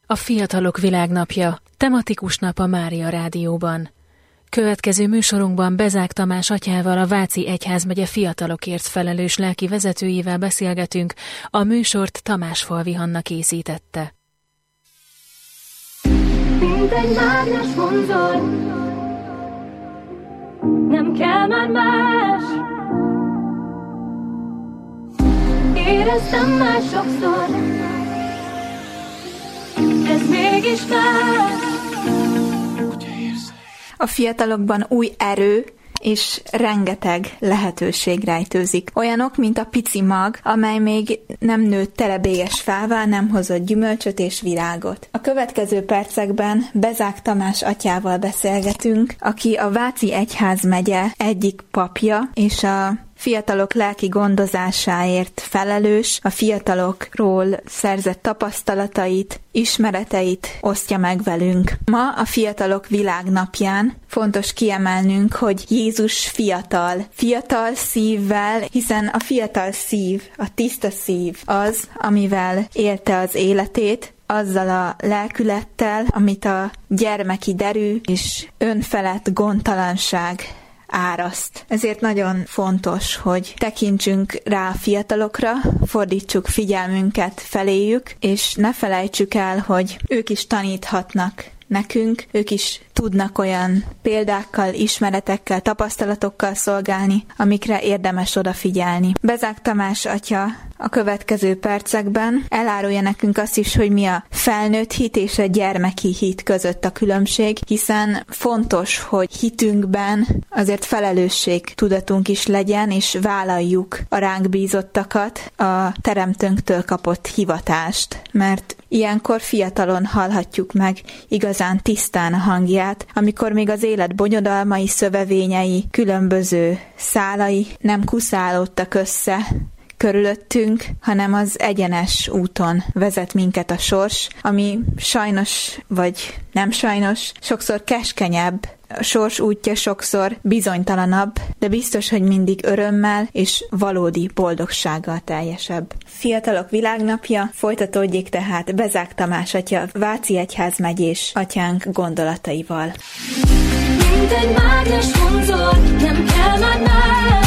A Fiatalok Világnapja, tematikus nap a Mária Rádióban. Következő műsorunkban Bezák Tamás atyával, a Váci Egyházmegye fiatalokért felelős lelki vezetőjével beszélgetünk, a műsort Tamásfalvi Hanna készítette. Mint egy mágnes vonzol, nem kell már más. Éreztem már sokszor, ez mégis más. A fiatalokban új erő és rengeteg lehetőség rejtőzik. Olyanok, mint a pici mag, amely még nem nőtt telebélyes fává, nem hozott gyümölcsöt és virágot. A következő percekben Bezák Tamás atyával beszélgetünk, aki a Váci Egyházmegye egyik papja, és a fiatalok lelki gondozásáért felelős, a fiatalokról szerzett tapasztalatait, ismereteit osztja meg velünk. Ma a Fiatalok Világnapján fontos kiemelnünk, hogy Jézus fiatal szívvel, hiszen a fiatal szív, a tiszta szív az, amivel élte az életét, azzal a lelkülettel, amit a gyermeki derű és önfelett gondtalanság áraszt. Ezért nagyon fontos, hogy tekintsünk rá a fiatalokra, fordítsuk figyelmünket feléjük, és ne felejtsük el, hogy ők is taníthatnak nekünk, ők is tudnak olyan példákkal, ismeretekkel, tapasztalatokkal szolgálni, amikre érdemes odafigyelni. Bezák Tamás atya a következő percekben elárulja nekünk azt is, hogy mi a felnőtt hit és a gyermeki hit között a különbség, hiszen fontos, hogy hitünkben azért felelősségtudatunk is legyen, és vállaljuk a ránk bízottakat, a teremtőnktől kapott hivatást, mert ilyenkor fiatalon hallhatjuk meg igazán tisztán a hangját, amikor még az élet bonyodalmai, szövevényei, különböző szálai nem kuszálódtak össze körülöttünk, hanem az egyenes úton vezet minket a sors, ami sajnos, vagy nem sajnos, sokszor keskenyebb, a sors útja sokszor bizonytalanabb, de biztos, hogy mindig örömmel és valódi boldogsággal teljesebb. Fiatalok Világnapja folytatódjék tehát Bezák Tamás atya Váci Egyházmegyés atyánk gondolataival. Mint egy mágnes vonzol, nem kell már más.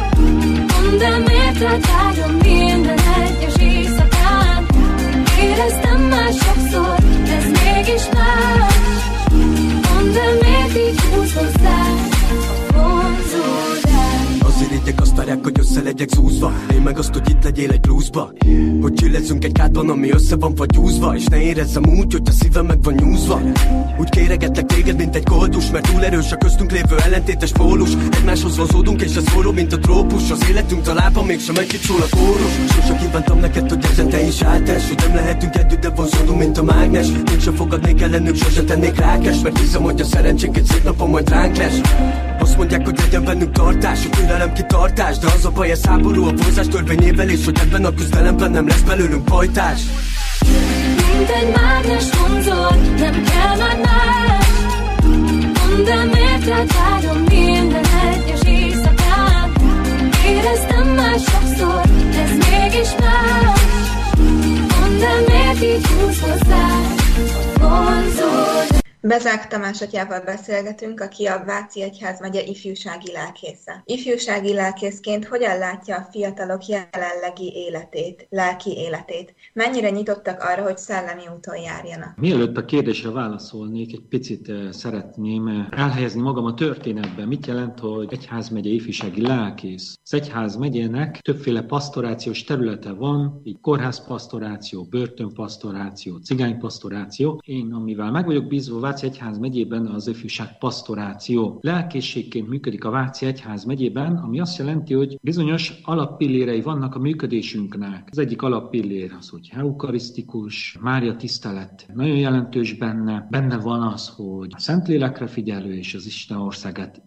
De miért vágyom minden egyes éjszakán? Éreztem már sokszor, ez mégis más. Mondd el, miért így húz hozzám a vonzódás? Azért irigyek, azt várják, hogy össze legyek zúzva. Én meg azt, hogy itt legyél egy bluesba, hogy csillezzünk egy kádban, ami össze van fagyúzva, és ne érezzem úgy, hogy a szívem meg van nyúzva. Úgy kéregetlek téged, mint egy koldus, mert túl erős a köztünk lévő ellentétes pólus. Egymáshoz vonzódunk, és ez forró, mint a trópus. Az életünk találban mégsem egy szól a kórus. Sose kívántam neked, hogy ezen te is átess, hogy nem lehetünk együtt, de vonzódunk, mint a mágnes. Mégsem fogadnék ellenük, sose tennék rákes, mert hiszem, hogy a szerencsénk egy szép napon majd ránk lesz. Azt mondják, hogy legyen bennünk tartás, hogy türelem kitartás, de az a baj, ez háború a vonzás törvényével, és hogy ebben a küzdelemben nem lesz belőlünk pajtás. Mint egy mágnes vonzol, nem kell már más. Mondd el, miért vágyom minden egyes éjszakán? Éreztem már sokszor, ez mégis más. Mondd el, miért így húz hozzá a vonzód. Bezák Tamás atyával beszélgetünk, aki a Váci Egyházmegye ifjúsági lelkésze. Ifjúsági lelkészként hogyan látja a fiatalok jelenlegi életét, lelki életét? Mennyire nyitottak arra, hogy szellemi úton járjanak? Mielőtt a kérdésre válaszolnék, egy picit szeretném elhelyezni magam a történetben. Mit jelent, hogy egyházmegye ifjúsági lelkész? Az egyházmegyének többféle pastorációs területe van, így kórházpastoráció, börtönpastoráció, cigánypastoráció. Én, amivel meg vagyok bízva Váci Egyházmegyében, az ifjúság pastoráció. Lelkészségként működik a Váci Egyházmegyében, ami azt jelenti, hogy bizonyos alappillérei vannak a működésünknek. Az egyik alappillér az, hogy eukarisztikus, Mária tisztelet nagyon jelentős benne. Benne van az, hogy a Szentlélekre figyelő és az Isten országát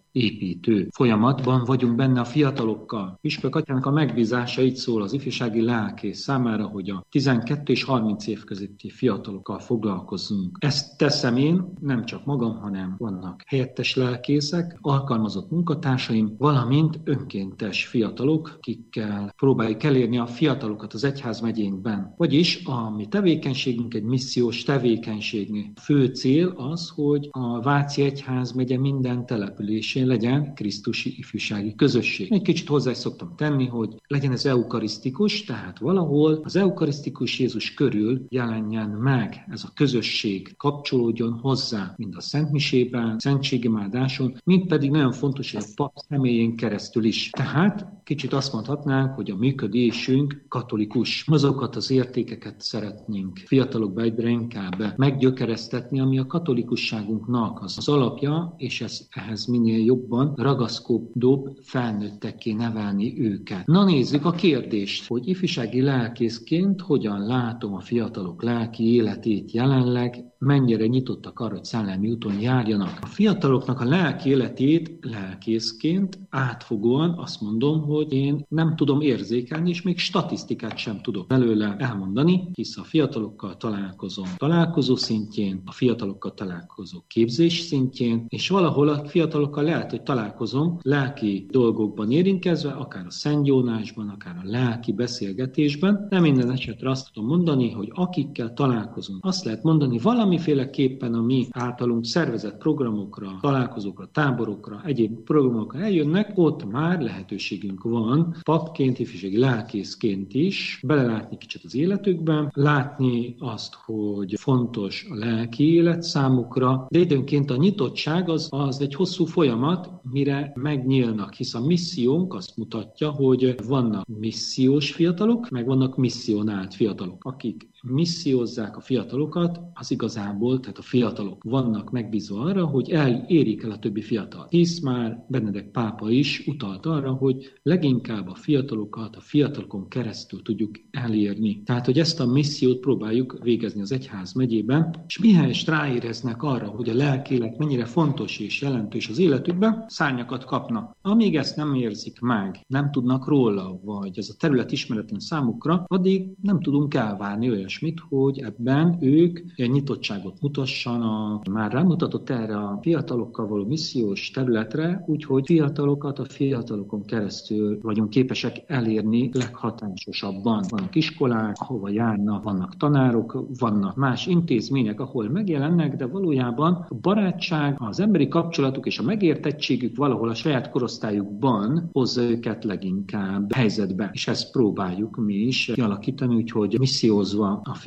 építő folyamatban vagyunk benne a fiatalokkal. Püspök atyának a megbízása így szól az ifjúsági lelkész számára, hogy a 12 és 30 év közötti fiatalokkal foglalkozzunk. Ezt teszem én, nem csak magam, hanem vannak helyettes lelkészek, alkalmazott munkatársaim, valamint önkéntes fiatalok, akikkel próbáljuk elérni a fiatalokat az egyházmegyénkben. Vagyis a mi tevékenységünk egy missziós tevékenység. A fő cél az, hogy a Váci Egyházmegye minden településén legyen krisztusi ifjúsági közösség. Egy kicsit hozzá is szoktam tenni, hogy legyen ez eukarisztikus, tehát valahol az eukarisztikus Jézus körül jelenjen meg ez a közösség, kapcsolódjon hozzá, mind a szentmisében, szentségimádáson, mind pedig nagyon fontos, hogy a pap személyén keresztül is. Tehát kicsit azt mondhatnánk, hogy a működésünk katolikus. Azokat az értékeket szeretnénk fiatalokba egyre inkább meggyökeresztetni, ami a katolikusságunknak az alapja, és ehhez minél jobban ragaszkodóbb felnőttekké nevelni őket. Na nézzük a kérdést, hogy ifjúsági lelkészként hogyan látom a fiatalok lelki életét jelenleg, mennyire nyitottak arra, hogy szellemi úton járjanak. A fiataloknak a lelki életét lelkészként átfogóan azt mondom, hogy én nem tudom érzékelni, és még statisztikát sem tudok belőle elmondani, hisz a fiatalokkal találkozom találkozó szintjén, a fiatalokkal találkozó képzés szintjén, és valahol a fiatalokkal lehet, hogy találkozom lelki dolgokban érintkezve, akár a szentgyónásban, akár a lelki beszélgetésben. Nem minden esetre azt tudom mondani, hogy akikkel találkozunk, azt lehet mondani, valamiféleképpen a mi általunk szervezett programokra, találkozókra, táborokra, egyéb programokra eljönnek, ott már lehetőségünk van papként, ifjúsági lelkészként is belelátni kicsit az életükben, látni azt, hogy fontos a lelki élet számukra, de időnként a nyitottság az egy hosszú folyamat, mire megnyílnak, hisz a missziónk azt mutatja, hogy vannak missziós fiatalok, meg vannak misszionált fiatalok, akik missziózzák a fiatalokat, az igazából, tehát a fiatalok vannak megbízva arra, hogy érik el a többi fiatal. Hisz már Benedek pápa is utalt arra, hogy leginkább a fiatalokat a fiatalokon keresztül tudjuk elérni. Tehát, hogy ezt a missziót próbáljuk végezni az egyházmegyében, és mihelyest ráéreznek arra, hogy a lelkélet mennyire fontos és jelentős az életükben, szárnyakat kapnak. Amíg ezt nem érzik meg, nem tudnak róla, vagy ez a terület ismeretlen számukra, addig nem tudunk elvárni olyasmit, hogy ebben ők egy nyitottságot mutassanak. Már rámutatott erre a fiatalokkal való missziós területre, úgyhogy fiatalokat a fiatalokon keresztül vagyunk képesek elérni leghatásosabban. Vannak iskolák, ahova járnak, vannak tanárok, vannak más intézmények, ahol megjelennek, de valójában a barátság, az emberi kapcsolatuk és a megértettségük valahol a saját korosztályukban hozza őket leginkább helyzetbe. És ezt próbáljuk mi is kialakítani, úgyhogy missziózva a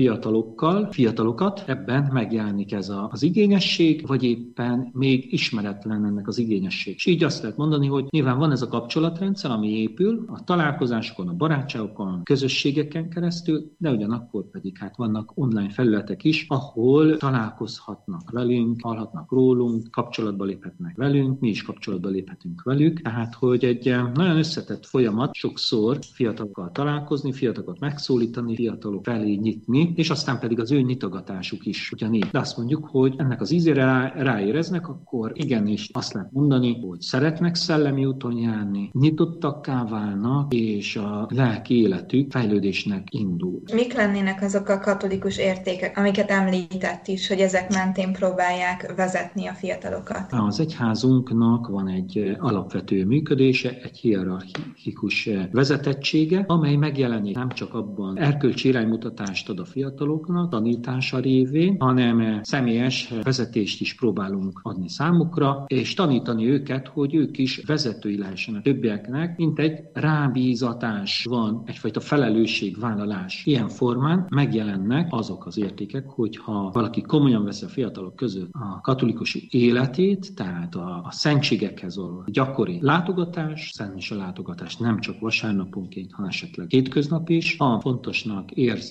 fiatalokat, ebben megjelenik ez az igényesség, vagy éppen még ismeretlen ennek az igényesség. És így azt lehet mondani, hogy nyilván van ez a kapcsolatrendszer, ami épül a találkozásokon, a barátságokon, a közösségeken keresztül, de ugyanakkor pedig vannak online felületek is, ahol találkozhatnak velünk, hallhatnak rólunk, kapcsolatba léphetnek velünk, mi is kapcsolatba léphetünk velük. Tehát, hogy egy nagyon összetett folyamat, sokszor fiatalokkal találkozni, fiatalokat megszólítani, fiatalok felé nyitni, és aztán pedig az ő nyitogatásuk is ugyanígy. De azt mondjuk, hogy ennek az ízére ráéreznek, akkor igenis azt lehet mondani, hogy szeretnek szellemi úton járni, nyitottakká válnak, és a lelki életük fejlődésnek indul. Mik lennének azok a katolikus értékek, amiket említett is, hogy ezek mentén próbálják vezetni a fiatalokat? Az egyházunknak van egy alapvető működése, egy hierarchikus vezetettsége, amely megjelenik nem csak abban erkölcsi iránymutatást ad a fiataloknak, tanítása révén, hanem személyes vezetést is próbálunk adni számukra, és tanítani őket, hogy ők is vezetői lehessenek többieknek, mint egy rábízatás van, egyfajta felelősségvállalás. Ilyen formán megjelennek azok az értékek, hogyha valaki komolyan veszi a fiatalok között a katolikus életét, tehát a szentségekhez való gyakori látogatás, szentmise látogatás nem csak vasárnaponként, hanem esetleg hétköznap is, ha fontosnak érzi, hogy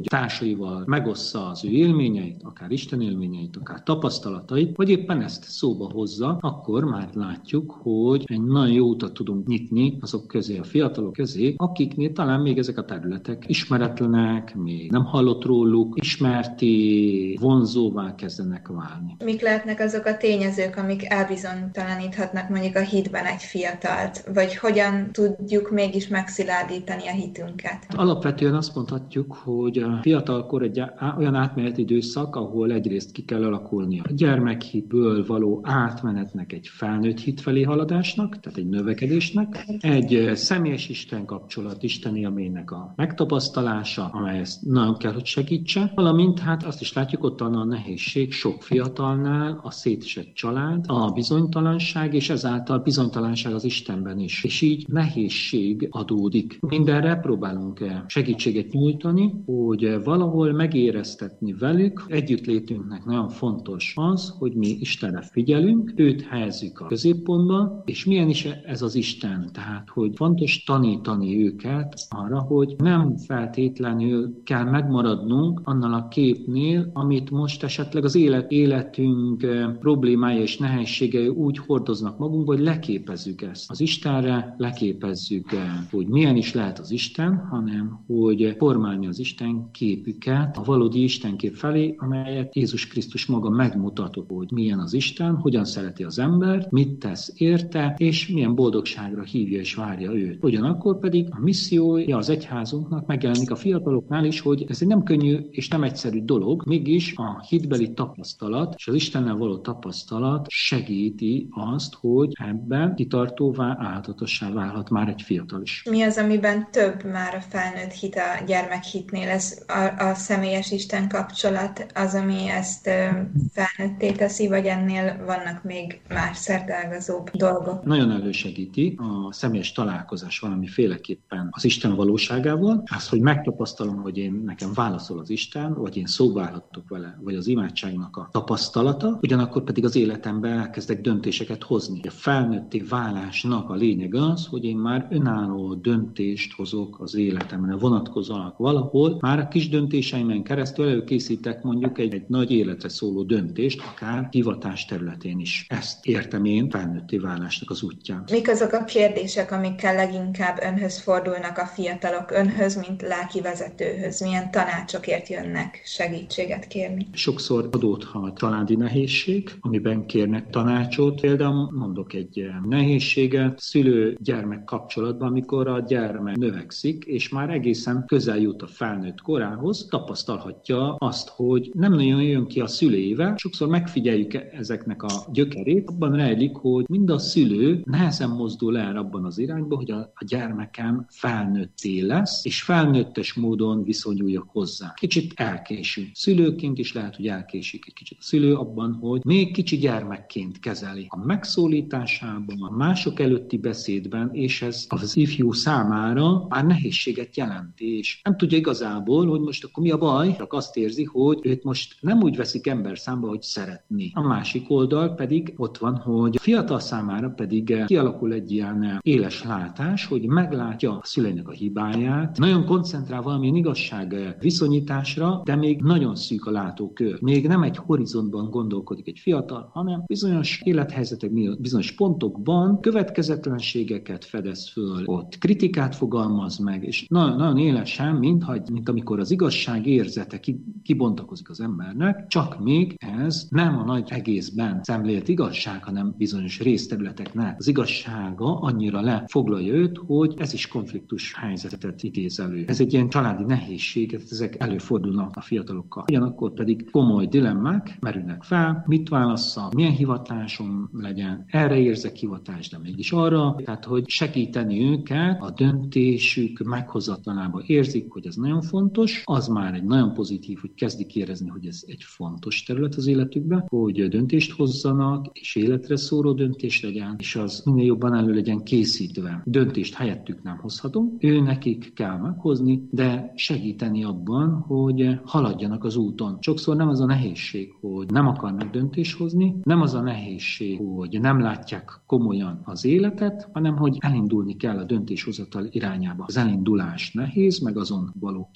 társaival megossza az ő élményeit, akár Isten élményeit, akár tapasztalatait, vagy éppen ezt szóba hozza, akkor már látjuk, hogy egy nagyon jó utat tudunk nyitni azok közé, a fiatalok közé, akiknél talán még ezek a területek ismeretlenek, még nem hallott róluk, ismerti, vonzóvá kezdenek válni. Mik lehetnek azok a tényezők, amik elbizonytalaníthatnak mondjuk a hitben egy fiatalt? Vagy hogyan tudjuk mégis megszilárdítani a hitünket? Alapvetően azt mondhatjuk, hogy a fiatalkor egy olyan átmeneti időszak, ahol egyrészt ki kell alakulnia a gyermekhitből való átmenetnek egy felnőtt hit felé haladásnak, tehát egy növekedésnek, egy személyes Isten kapcsolat, Isten élménynek a megtapasztalása, amely ezt nagyon kell, hogy segítse, valamint hát azt is látjuk, ott a nehézség sok fiatalnál, a szétesett család, a bizonytalanság, és ezáltal bizonytalanság az Istenben is. És így nehézség adódik. Mindenre próbálunk segítséget nyújtani, hogy valahol megéreztetni velük. Együttlétünknek nagyon fontos az, hogy mi Istenre figyelünk, őt helyezzük a középpontba, és milyen is ez az Isten. Tehát, hogy fontos tanítani őket arra, hogy nem feltétlenül kell megmaradnunk annál a képnél, amit most esetleg az életünk problémája és nehézségei úgy hordoznak magunkba, hogy leképezzük ezt. Az Istenre leképezzük, hogy milyen is lehet az Isten, hanem hogy formálni az Isten képüket a valódi Istenkép felé, amelyet Jézus Krisztus maga megmutatott, hogy milyen az Isten, hogyan szereti az embert, mit tesz érte, és milyen boldogságra hívja és várja őt. Ugyanakkor pedig a missziója az egyházunknak megjelenik a fiataloknál is, hogy ez egy nem könnyű és nem egyszerű dolog, mégis a hitbeli tapasztalat és az Istennel való tapasztalat segíti azt, hogy ebben kitartóvá, áldatossá válhat már egy fiatal is. Mi az, amiben több már a felnőtt hit a gyermekhitnél? Ez a személyes Isten kapcsolat az, ami ezt felnőtté teszi, vagy ennél vannak még más szerteágazóbb dolgok? Nagyon elősegíti a személyes találkozás valamiféleképpen az Isten valóságával. Az, hogy megtapasztalom, hogy nekem válaszol az Isten, vagy én szóba állhatok vele, vagy az imádságnak a tapasztalata, ugyanakkor pedig az életemben elkezdek döntéseket hozni. A felnőtté válásnak a lényeg az, hogy én már önálló döntést hozok az életemre vonatkozóan valahol. Már a kis döntéseimen keresztül előkészítek mondjuk egy nagy életre szóló döntést, akár hivatás területén is. Ezt értem én felnőtté válásnak az útján. Mik azok a kérdések, amikkel leginkább önhöz fordulnak a fiatalok, önhöz, mint lelkivezetőhöz? Milyen tanácsokért jönnek segítséget kérni? Sokszor adódhat családi nehézség, amiben kérnek tanácsot. Például mondok egy nehézséget szülő-gyermek kapcsolatban, amikor a gyermek növekszik, és már egészen közel jut a felnőtt korához, tapasztalhatja azt, hogy nem nagyon jön ki a szüleivel. Sokszor megfigyeljük ezeknek a gyökerét, abban rejlik, hogy mind a szülő nehezen mozdul el abban az irányba, hogy a gyermekem felnőtté lesz, és felnőttes módon viszonyuljak hozzá. Kicsit elkésünk. Szülőként is lehet, hogy elkésik egy kicsit a szülő abban, hogy még kicsi gyermekként kezeli. A megszólításában, a mások előtti beszédben, és ez az ifjú számára már nehézséget jelent, és nem tudja igazából, hogy most akkor mi a baj, csak azt érzi, hogy őt most nem úgy veszik ember számba, hogy szeretni. A másik oldal pedig ott van, hogy a fiatal számára pedig kialakul egy ilyen éles látás, hogy meglátja a szüleinek a hibáját, nagyon koncentrál valamilyen igazság viszonyításra, de még nagyon szűk a látókör. Még nem egy horizontban gondolkodik egy fiatal, hanem bizonyos élethelyzetek, bizonyos pontokban következetlenségeket fedez föl, ott kritikát fogalmaz meg, és nagyon élesen, mint amikor az igazság érzete kibontakozik az embernek, csak még ez nem a nagy egészben szemlélt igazság, hanem bizonyos részterületeknek az igazsága annyira lefoglalja őt, hogy ez is konfliktus helyzetet idéz elő. Ez egy ilyen családi nehézség, ezek előfordulnak a fiatalokkal. Ugyanakkor pedig komoly dilemmák merülnek fel, mit válassza, milyen hivatásom legyen, erre érzek hivatást, de mégis arra, tehát hogy segíteni őket a döntésük meghozatalába érzik, hogy ez nagyon fontos, az már egy nagyon pozitív, hogy kezdik érezni, hogy ez egy fontos terület az életükben, hogy döntést hozzanak, és életre szóló döntés legyen, és az minél jobban elő legyen készítve. Döntést helyettük nem hozhatunk, ő nekik kell meghozni, de segíteni abban, hogy haladjanak az úton. Sokszor nem az a nehézség, hogy nem akarnak döntést hozni, nem az a nehézség, hogy nem látják komolyan az életet, hanem hogy elindulni kell a döntéshozatal irányába. Az elindulás nehéz, meg azon való kitartás.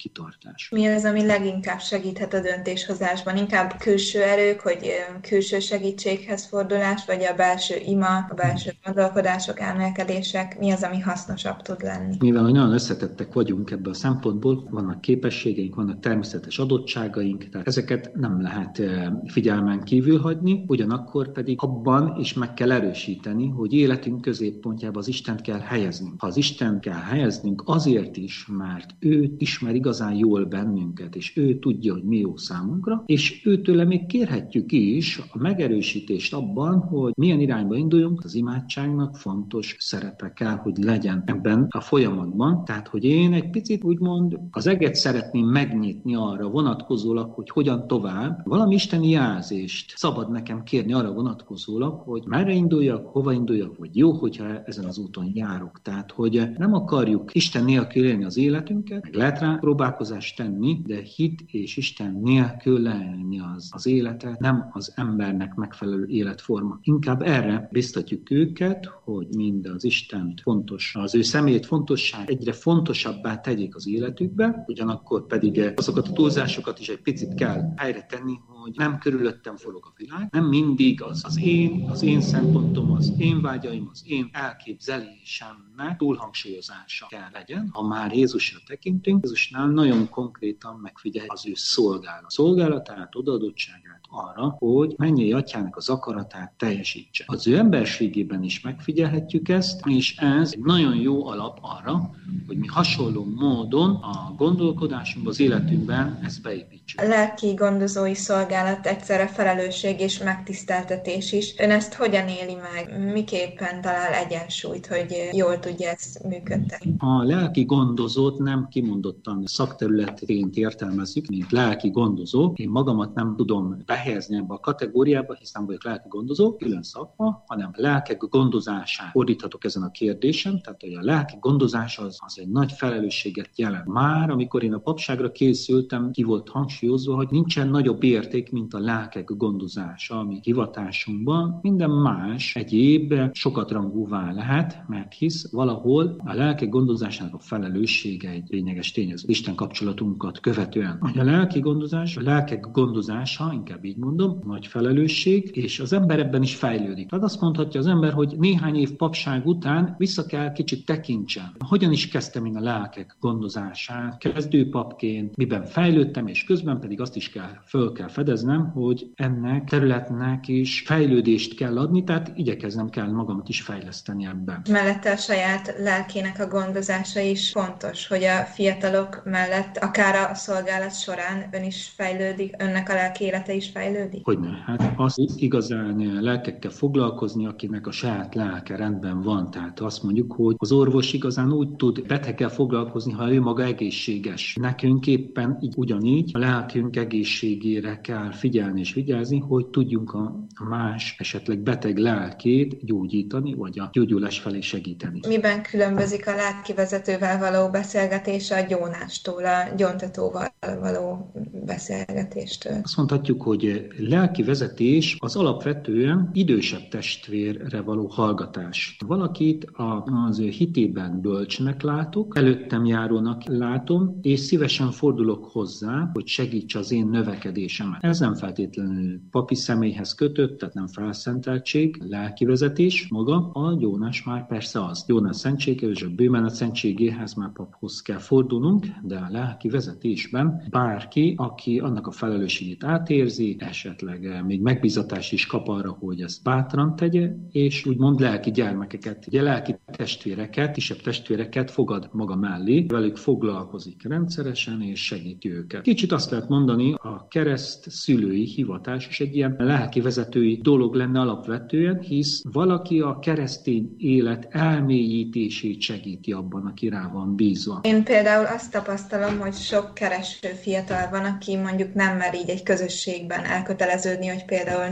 támogatás. Mi az, ami leginkább segíthet a döntéshozásban? Inkább külső erők, hogy külső segítséghez fordulás, vagy a belső ima, a belső gondolkodások, elmélkedések? Mi az, ami hasznosabb tud lenni? Mivel nagyon összetettek vagyunk ebből a szempontból, vannak képességeink, vannak természetes adottságaink, tehát ezeket nem lehet figyelmen kívül hagyni, ugyanakkor pedig abban is meg kell erősíteni, hogy életünk középpontjába az Istent kell helyezni. Ha az Istent kell helyeznünk azért is, mert ő ismer igazán jól bennünket, és ő tudja, hogy mi jó számunkra, és őtőle még kérhetjük is a megerősítést abban, hogy milyen irányba induljunk, az imádságnak fontos szerepe kell, hogy legyen ebben a folyamatban. Tehát, hogy én egy picit úgymond az eget szeretném megnyitni arra vonatkozólag, hogy hogyan tovább. Valami isteni jelzést szabad nekem kérni arra vonatkozólag, hogy merre induljak, hova induljak, vagy jó, hogyha ezen az úton járok. Tehát, hogy nem akarjuk Isten nélkül élni az életünket, meg lehet rá próbálkozást tenni, de hit és Isten nélkül leélni az életet nem az embernek megfelelő életforma. Inkább erre biztatjuk őket, hogy mind az Istent fontos, az ő személyét fontosság egyre fontosabbá tegyék az életükbe, ugyanakkor pedig azokat a túlzásokat is egy picit kell helyre tenni, hogy nem körülöttem forog a világ, nem mindig az én szempontom, az én vágyaim, az én elképzelésemnek túlhangsúlyozása kell legyen. Ha már Jézusra tekintünk, Jézusnál nagyon konkrétan megfigyelj az ő szolgálatát, odaadottságát arra, hogy mennyei atyának az akaratát teljesítse. Az ő emberségében is megfigyelhetjük ezt, és ez egy nagyon jó alap arra, hogy mi hasonló módon a gondolkodásunkban, az életünkben ezt beépítsük. A lelki gondozói szolgálat egyszerre felelősség és megtiszteltetés is. Ön ezt hogyan éli meg? Miképpen talál egyensúlyt, hogy jól tudja ezt működtetni? A lelki gondozót nem kimondottan szakterületként értelmezzük, mint lelki gondozó. Én magamat nem tudom behelyezni ebbe a kategóriába, hiszen vagyok lelki gondozó, külön szakma, hanem a lelkek gondozását fordíthatok ezen a kérdésen. Tehát, hogy a lelki gondozás az egy nagy felelősséget jelent. Már amikor én a papságra készültem, ki volt hangsúlyozva, hogy nincsen nagyobb érték, mint a lelkek gondozása, ami hivatásunkban minden más egyéb sokatrangúvá lehet, mert hisz valahol a lelkek gondozásának a felelőssége egy lényeges tényező. Isten kapcsolatunkat követően. A lelki gondozás, a lelkek gondozása, inkább így mondom, nagy felelősség, és az ember ebben is fejlődik. Tehát azt mondhatja az ember, hogy néhány év papság után vissza kell kicsit tekintsen. Hogyan is kezdtem én a lelkek gondozását, kezdőpapként, miben fejlődtem, és közben pedig azt is föl kell fedeznem, hogy ennek területnek is fejlődést kell adni, tehát igyekeznem kell magamat is fejleszteni ebben. Mellette a saját lelkének a gondozása is fontos, hogy a fiatalok mellett, akár a szolgálat során ön is fejlődik, önnek a lelki élete is fejlődik? Hogyne, hát azt igazán lelkekkel foglalkozni, akinek a saját lelke rendben van. Tehát azt mondjuk, hogy az orvos igazán úgy tud beteggel foglalkozni, ha ő maga egészséges. Nekünk éppen ugyanígy a lelkünk egészségére kell figyelni és vigyázni, hogy tudjunk a más esetleg beteg lelkét gyógyítani, vagy a gyógyulás felé segíteni. Miben különbözik a lelkivezetővel való beszélgetés a gyónástól, a gyóntatóval való beszélgetéstől? Azt mondhatjuk, hogy lelkivezetés az alapvetően idősebb testvérre való hallgatás. Valakit az ő hitében bölcsnek látok, előttem járónak látom, és szívesen fordulok hozzá, hogy segítse az én növekedésemet. Ez nem feltétlenül papi személyhez kötött, tehát nem felszenteltség, lelkivezetés maga, a gyónás már persze az. Gyónás szentsége, és a bőven a szentségéhez már paphoz kell fordulnunk, de a lelkivezetésben bárki, aki annak a felelősségét átérzi, esetleg még megbízatást is kap arra, hogy ezt bátran tegye, és úgymond lelki gyermekeket, ugye lelki testvéreket, kisebb testvéreket fogad maga mellé, velük foglalkozik rendszeresen, és segíti őket. Kicsit azt lehet mondani, a kereszt szülői hivatás is egy ilyen lelkivezetői dolog lenne alapvetően, hisz valaki a keresztény élet elmélyítését segíti abban, aki rá van bízva. Én például azt tapasztalom, hogy sok kereső fiatal van, aki mondjuk nem mer így egy közösségben elköteleződni, hogy például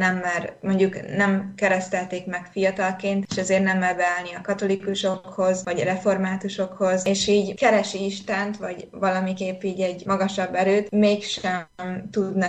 nem keresztelték meg fiatalként, és ezért nem mer beállni a katolikusokhoz, vagy reformátusokhoz, és így keresi Istent, vagy valamiképp így egy magasabb erőt, mégsem tudnak így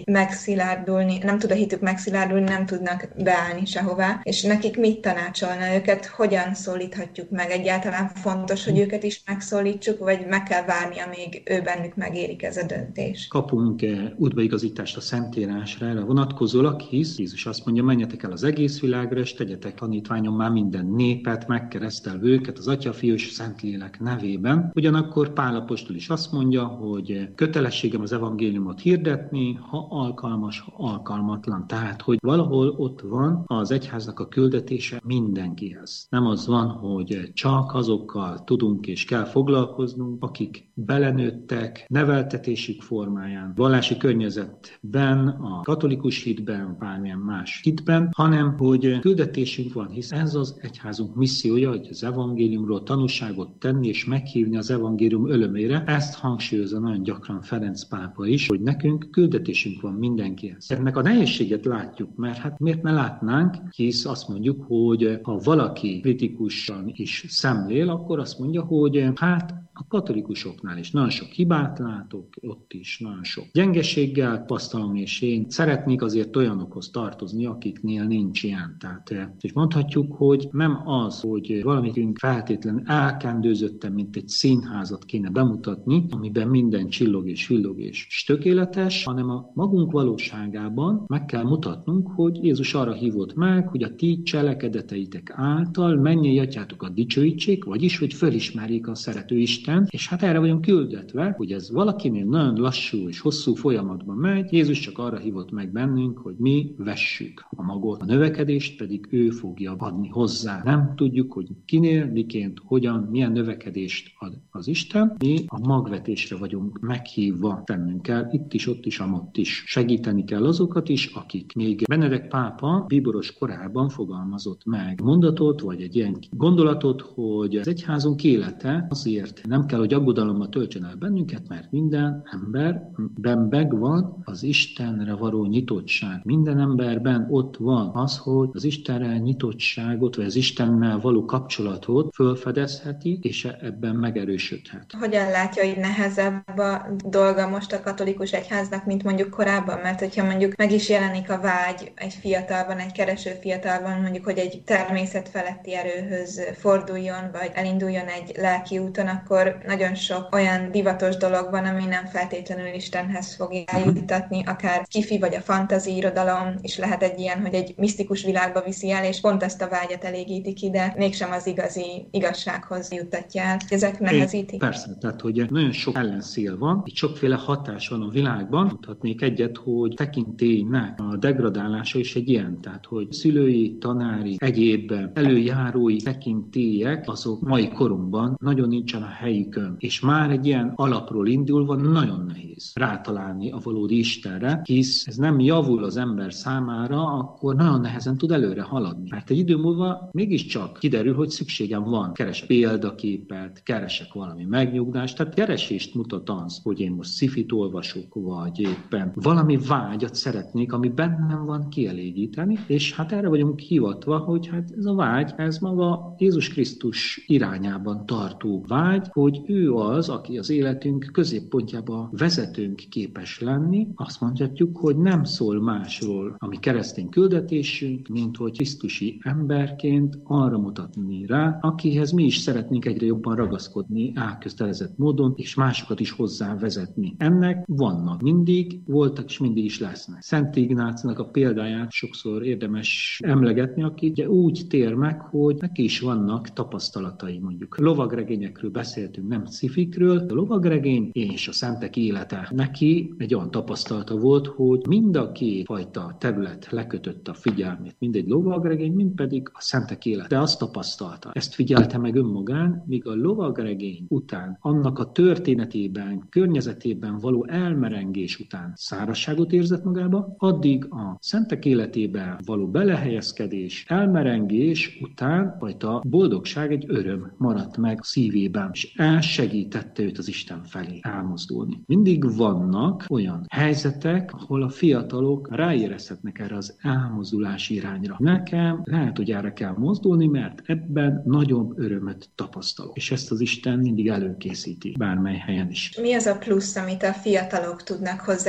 megszilárdulni, nem tud a hitük megszilárdulni, nem tudnak beállni sehová, és nekik mit tanácsolna őket, hogyan szólíthatjuk meg? Egyáltalán fontos, hogy őket is megszólítsuk, vagy meg kell várni, amíg ő bennük megérik ez a döntés? Kapunk útbaigazítást a Szentírásra erre vonatkozólag, hisz Jézus azt mondja, menjetek el az egész világra, és tegyetek tanítványommá minden népet, megkeresztelve őket az Atya, Fiú és Szentlélek nevében. Ugyanakkor Pál apostol is azt mondja, hogy kötelességem az evangéliumot hirdetni, ha alkalmas, ha alkalmatlan. Tehát, hogy valahol ott van az egyháznak a küldetése mindenkihez. Nem az van, hogy csak azokkal tudunk és kell foglalkoznunk, akik belenőttek neveltetésük formáján, vallási környezetben, a katolikus hitben, bármilyen más hitben, hanem hogy küldetésünk van, hisz ez az egyházunk missziója, hogy az evangéliumról tanúságot tenni és meghívni az evangélium örömére. Ezt hangsúlyozza nagyon gyakran Ferenc pápa is, hogy nekünk küldetésünk van mindenkihez. Ennek a nehézséget látjuk, mert hát miért ne látnánk, hisz azt mondjuk, hogy ha valaki kritikusan is szemlél, akkor azt mondja, hogy hát a katolikusoknál is nagyon sok hibát látok, ott is nagyon sok gyengeséggel tapasztalom, és én szeretnék azért olyanokhoz tartozni, akiknél nincs ilyen. Tehát és mondhatjuk, hogy nem az, hogy valamikünk feltétlenül elkendőzötten, mint egy színházat kéne bemutatni, amiben minden csillog és villog és tökéletes, hanem a magunk valóságában meg kell mutatnunk, hogy Jézus arra hívott meg, hogy a ti cselekedeteitek által mennyei atyátokat dicsőítsék, vagyis, hogy fölismerjék a szerető Isten, és hát erre vagyunk küldetve, hogy ez valakinél nagyon lassú és hosszú folyamatban megy, Jézus csak arra hívott meg bennünk, hogy mi vessük a magot, a növekedést pedig ő fogja adni hozzá. Nem tudjuk, hogy kinél, miként, hogyan, milyen növekedést ad az Isten, mi a magvetésre vagyunk meghívva, tennünk kell, itt is, ott is, amott is. Segíteni kell azokat is, akik még Benedek pápa bíboros korában fogalmazott meg mondatot, vagy egy ilyen gondolatot, hogy az egyházunk élete azért nem kell, hogy aggodalommal töltsön el bennünket, mert minden emberben megvan az Istenre való nyitottság. Minden emberben ott van az, hogy az Istenre nyitottságot, vagy az Istennel való kapcsolatot felfedezheti, és ebben megerősödhet. Hogyan látja, hogy nehezebb a dolga most a katolikus egyháznak, mint mondjuk korábban? Mert hogyha mondjuk meg is jelenik a vágy egy fiatalban, egy kereső fiatalban, mondjuk, hogy egy természetfeletti erőhöz forduljon, vagy elinduljon egy lelki úton, akkor nagyon sok olyan divatos dolog van, ami nem feltétlenül Istenhez fogja eljutatni, akár kifi vagy a fantasy irodalom, és lehet egy ilyen, hogy egy misztikus világba viszi el, és pont ezt a vágyat elégíti ki, de mégsem az igazi igazsághoz juttatja el. Ezek nehezítik? Persze, tehát hogy nagyon sok ellenszél van, itt sokféle hatás van a világban. Mutatnék egyet, hogy tekintélynek a degradálása is egy ilyen, tehát hogy szülői, tanári, egyéb előjárói tekintélyek, azok mai korunkban nagyon nincsen a helyükön, és már egy ilyen alapról indulva nagyon nehéz rátalálni a valódi Istenre, hisz ez nem javul az ember számára, akkor nagyon nehezen tud előre haladni. Mert egy idő múlva mégiscsak kiderül, hogy szükségem van. Keresek példaképet, keresek valami megnyugdást, tehát keresést mutat az, hogy én most szifit olvasok, vagy éppen valami vágyat szeretnék, ami bennem van, kielégíteni, és hát erre vagyunk hivatva, hogy hát ez a vágy, ez maga Jézus Krisztus irányában tartó vágy, hogy ő az, aki az életünk középpontjába vezetőnk képes lenni. Azt mondhatjuk, hogy nem szól másról a mi keresztény küldetésünk, mint hogy krisztusi emberként arra mutatni rá, akihez mi is szeretnénk egyre jobban ragaszkodni elkötelezett módon, és másokat is hozzá vezetni. Ennek vannak, mindig voltak, és mindig is lesznek. Szent Ignácnak a példáját sokszor érdemes emlegetni, aki ugye úgy tér meg, hogy neki is vannak tapasztalatai, mondjuk lovagregényekről beszéltünk, nem szifikről, a lovagregény és a szentek élete. Neki egy olyan tapasztalata volt, hogy mind a két fajta terület lekötötte a figyelmét, mind egy lovagregény, mind pedig a szentek élete. De azt tapasztalta, ezt figyelte meg önmagán, míg a lovagregény után, annak a történetében, környezetében való elmerengés után szárazságot érzett magába, addig a szentek életében való belehelyezkedés, elmerengés után fajta boldogság, egy öröm maradt meg a szívében, és elsegítette őt az Isten felé elmozdulni. Mindig vannak olyan helyzetek, ahol a fiatalok ráérezhetnek erre az elmozdulási irányra. Nekem lehet, hogy erre kell mozdulni, mert ebben nagyobb örömet tapasztalok. És ezt az Isten mindig előkészíti, bármely helyen is. Mi az a plusz, amit a fiatalok tudnak hozzáadni a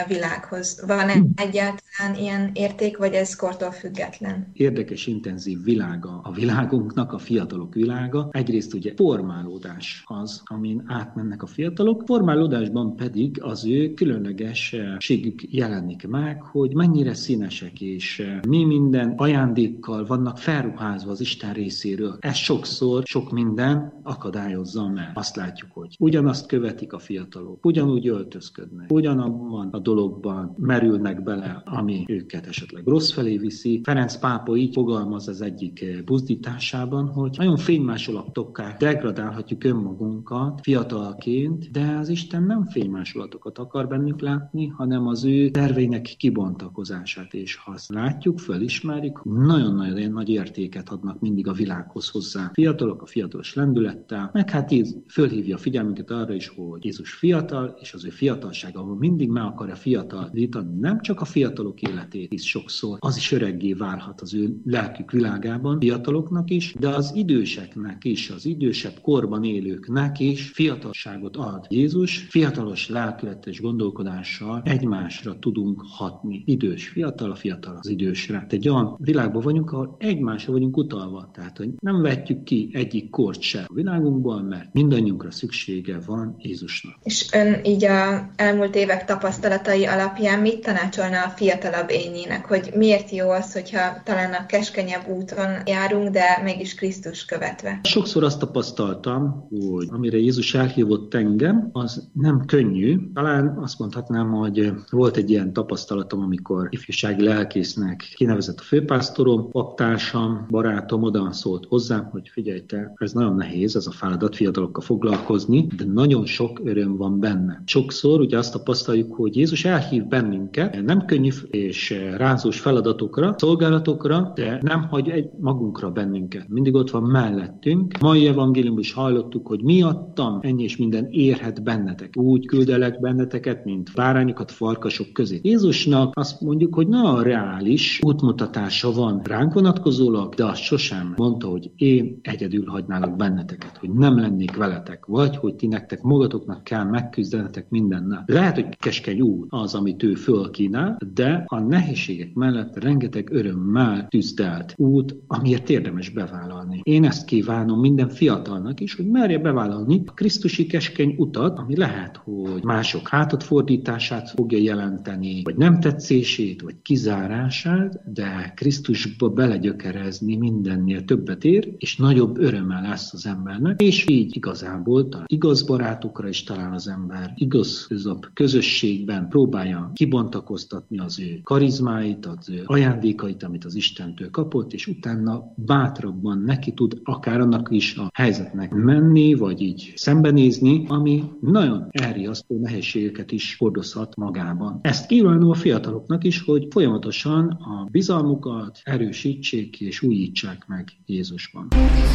világhoz. Van-e egyáltalán ilyen érték, vagy ez kortól független? Érdekes, intenzív világa a világunknak, a fiatalok világa. Egyrészt ugye formálódás az, amin átmennek a fiatalok, formálódásban pedig az ő különlegességük jelenik meg, hogy mennyire színesek és mi minden ajándékkal vannak felruházva az Isten részéről. Ez sokszor sok minden akadályozza meg. Azt látjuk, hogy ugyanazt követik a fiatalok, ugyanúgy öltözködnek, ugyanabban a dologban merülnek bele, ami őket esetleg rossz felé viszi. Ferenc pápa így fogalmaz az egyik buzdításában, hogy nagyon fénymásolatokká degradálhatjuk önmagunkat fiatalként, de az Isten nem fénymásolatokat akar bennünk látni, hanem az ő terveinek kibontakozását. És ha azt látjuk, fölismerjük, nagyon-nagyon nagy értéket adnak mindig a világhoz hozzá. Fiatalok, a fiatalos lendülettel, meg hát így fölhívja a figyelmünket arra is, hogy Jézus fiatal, és az ő fiatalsága, ahol mindig meg akarja fiatalítani, nem csak a fiatalok életét is sokszor, az is öreggé válhat az ő lelkük világában, fiataloknak is, de az időseknek is, az idősebb korban élőknek is fiatalságot ad. Jézus fiatalos lelkületes gondolkodással egymásra tudunk hatni. Idős fiatal, a fiatal az idősre. Egy olyan világban vagyunk, ahol egymásra vagyunk utalva. Tehát, hogy nem vetjük ki egyik kort se a világunkból, mert mindannyiunkra szüksége van Jézusnak. És ön így az elmúlt évek tapasztalatai alapján mit tanácsolna a fiatalabb ényének, hogy miért jó az, hogyha talán a keskenyebb úton járunk, de mégis Krisztus követve? Sokszor azt tapasztaltam, hogy amire Jézus elhívott engem, az nem könnyű. Talán azt mondhatnám, hogy volt egy ilyen tapasztalatom, amikor ifjúsági lelkésznek kinevezett a főpásztorom, paptársam, barátom oda szólt hozzám, hogy figyelj te, ez nagyon nehéz, ez a feladat, fiatalokkal foglalkozni, de nagyon sok öröm van benne. Sokszor ugye azt tapasztaljuk, hogy Jézus elhív bennünket nem könnyű és rázós feladatokra, szolgálatokra, de nem hagy magunkra bennünket. Mindig ott van mellettünk. Mai evangéliumban is hallottuk, hogy miattam ennyi és minden érhet bennetek. Úgy küldelek benneteket, mint bárányokat farkasok közé. Jézusnak azt mondjuk, hogy nagyon reális útmutatása van ránk vonatkozólag, de azt sosem mondta, hogy én egyedül hagynálok benneteket, hogy nem lennék veletek, vagy hogy ti nektek magatoknak kell megküzdenetek mindennel. Lehet, hogy keskeny út az, amit ő fölkínál, de a nehézségek mellett rengeteg örömmel tüzdelt út, amiért érdemes bevállalni. Én ezt kívánom minden fiatalnak is, hogy merje bevállalni a krisztusi keskeny utat, ami lehet, hogy mások hátadfordítását fogja jelenteni, vagy nem tetszését, vagy kizárását, de Krisztusba belegyökerezni mindennél többet ér, és nagyobb örömmel lesz az embernek, és így igazából talán igaz barátokra is talán az ember igaz közösségben próbálja kibontakoztatni az ő karizmáit, az ő ajándékait, amit az Istentől kapott, és utána bátrabban neki tud akár annak is a helyzetnek menni, vagy így szembenézni, ami nagyon elriasztó nehézségeket is hordozhat magában. Ezt kívánom a fiataloknak is, hogy folyamatosan a bizalmukat erősítsék és újítsák meg Jézusban.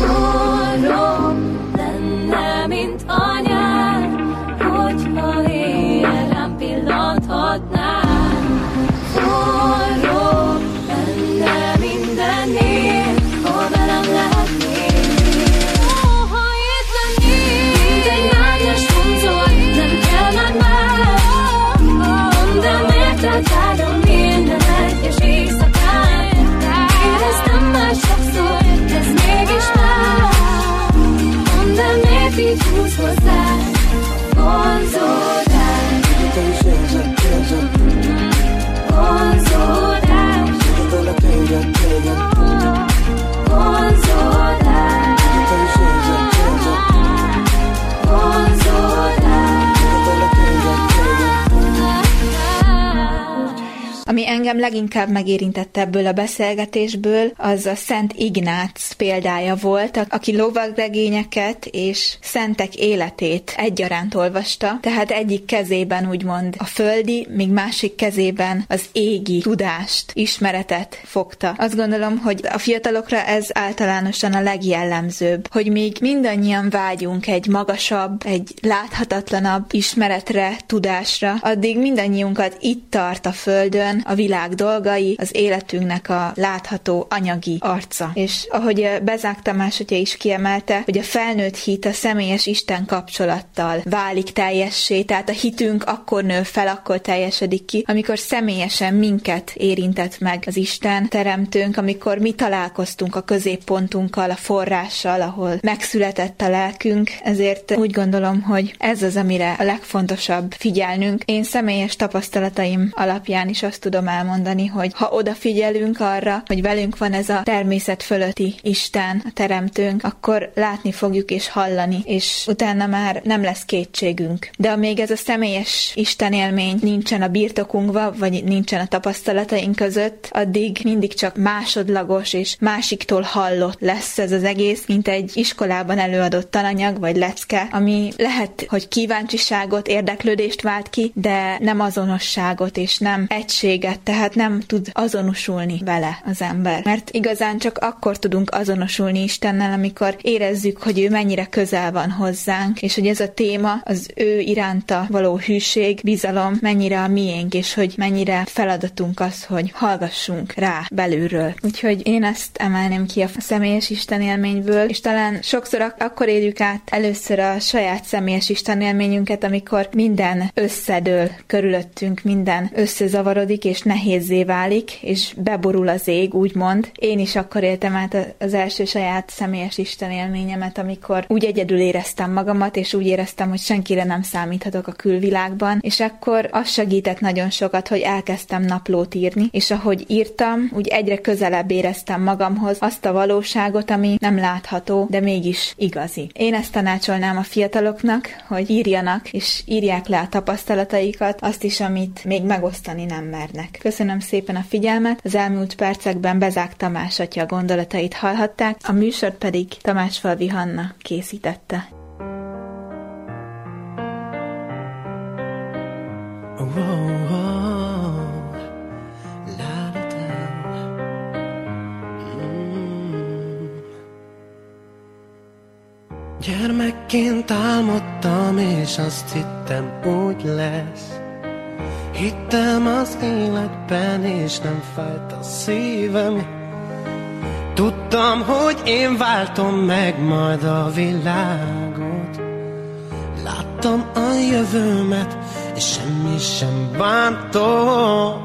Forró lenne, mint anyád, hogyha éjjel rám pillanthatnál. Forró lenne mindennél, ha velem lehetnél. Ha itt lennél, mint egy mágnes vonzol, nem kell már más. Mondd el, miért rád minden egyes éjszakán. Éreztem már sokszor, ez mégis más. Mondd el, miért így húz hozzá, vonzódás. Vonzódás. Ami engem leginkább megérintett ebből a beszélgetésből, az a Szent Ignác példája volt, aki lovagregényeket és szentek életét egyaránt olvasta, tehát egyik kezében úgymond a földi, míg másik kezében az égi tudást, ismeretet fogta. Azt gondolom, hogy a fiatalokra ez általánosan a legjellemzőbb, hogy még mindannyian vágyunk egy magasabb, egy láthatatlanabb ismeretre, tudásra, addig mindannyiunkat itt tart a földön egyszerűen a világ dolgai, az életünknek a látható anyagi arca. És ahogy Bezák Tamás atya is kiemelte, hogy a felnőtt hit a személyes Isten kapcsolattal válik teljessé, tehát a hitünk akkor nő fel, akkor teljesedik ki, amikor személyesen minket érintett meg az Isten teremtőnk, amikor mi találkoztunk a középpontunkkal, a forrással, ahol megszületett a lelkünk. Ezért úgy gondolom, hogy ez az, amire a legfontosabb figyelnünk. Én személyes tapasztalataim alapján is azt tudom elmondani, hogy ha odafigyelünk arra, hogy velünk van ez a természet fölötti Isten, a teremtőnk, akkor látni fogjuk és hallani, és utána már nem lesz kétségünk. De amíg ez a személyes Isten élmény nincsen a birtokunkban, vagy nincsen a tapasztalataink között, addig mindig csak másodlagos és másiktól hallott lesz ez az egész, mint egy iskolában előadott tananyag vagy lecke, ami lehet, hogy kíváncsiságot, érdeklődést vált ki, de nem azonosságot és nem egységet, tehát nem tud azonosulni vele az ember. Mert igazán csak akkor tudunk azonosulni Istennel, amikor érezzük, hogy ő mennyire közel van hozzánk, és hogy ez a téma, az ő iránta való hűség, bizalom mennyire a miénk, és hogy mennyire feladatunk az, hogy hallgassunk rá belülről. Úgyhogy én ezt emelném ki a személyes Isten élményből, és talán sokszor akkor érjük át először a saját személyes Isten élményünket, amikor minden összedől körülöttünk, minden összezavarodik, és nehézzé válik, és beborul az ég, úgymond. Én is akkor éltem át az első saját személyes Isten élményemet, amikor úgy egyedül éreztem magamat, és úgy éreztem, hogy senkire nem számíthatok a külvilágban, és akkor az segített nagyon sokat, hogy elkezdtem naplót írni, és ahogy írtam, úgy egyre közelebb éreztem magamhoz azt a valóságot, ami nem látható, de mégis igazi. Én ezt tanácsolnám a fiataloknak, hogy írjanak, és írják le a tapasztalataikat, azt is, amit még megosztani nem mernek. Köszönöm szépen a figyelmet, az elmúlt percekben Bezák Tamás atya gondolatait hallhatták, a műsort pedig Tamásfalvi Hanna készítette. Gyermekként álmodtam, és azt hittem, úgy lesz. Hittem az életben, és nem fájt a szívem. Tudtam, hogy én váltom meg majd a világot. Láttam a jövőmet, és semmi sem bántott.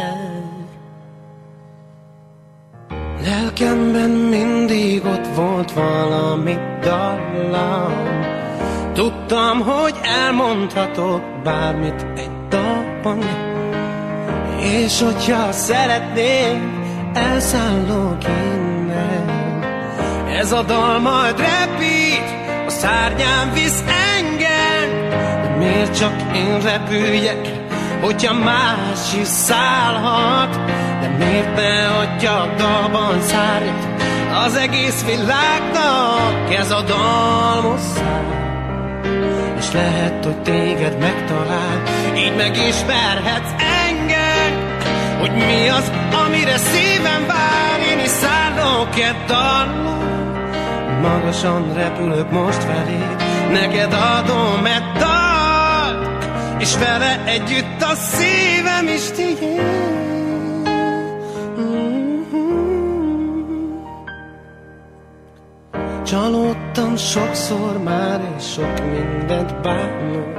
Lelkemben mindig ott volt valami dallam. Tudtam, hogy elmondhatok bármit egy dalban, és hogyha szeretnék, elszállok innen. Ez a dal majd repít, a szárnyán visz engem. De miért csak én repüljek, hogyha más is szállhat? De miért ne adja a dalban szárnyat az egész világnak? Ez a dal szár, és lehet, hogy téged megtalál, így megismerhetsz engem, hogy mi az, amire szívem vár. Én is szállok egy dallal, magasan repülök most feléd, neked adom egy dalt, és vele együtt a szívem is tiéd. Csalódtam sokszor már, és sok mindent bánok,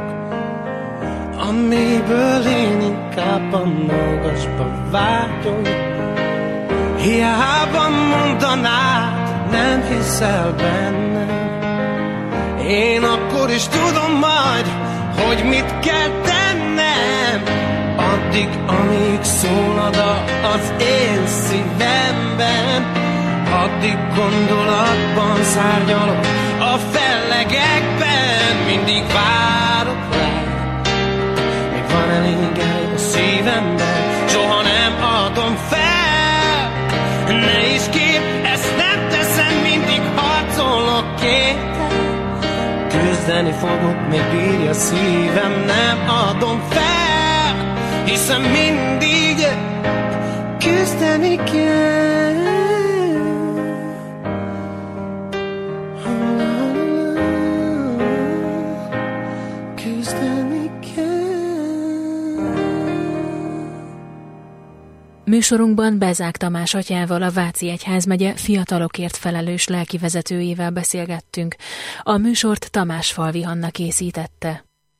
amiből én inkább a magasba vágyom. Hiába mondanád, nem hiszel bennem. Én akkor is tudom majd, hogy mit kell tennem. Addig, amíg szól a dal az én szívemben, addig gondolatban szárnyalok a fellegekben. Mindig várok rá, még van elég hely a szívemben, soha nem adom fel. Ne is kép, ezt nem teszem, mindig harcolok érted. Küzdeni fogok, még bírja szívem, nem adom fel, hiszen mindig küzdeni kell. Műsorunkban Bezák Tamás atyával, a Váci Egyházmegye fiatalokért felelős lelkivezetőjével beszélgettünk. A műsort Tamás Falvi Hanna készítette.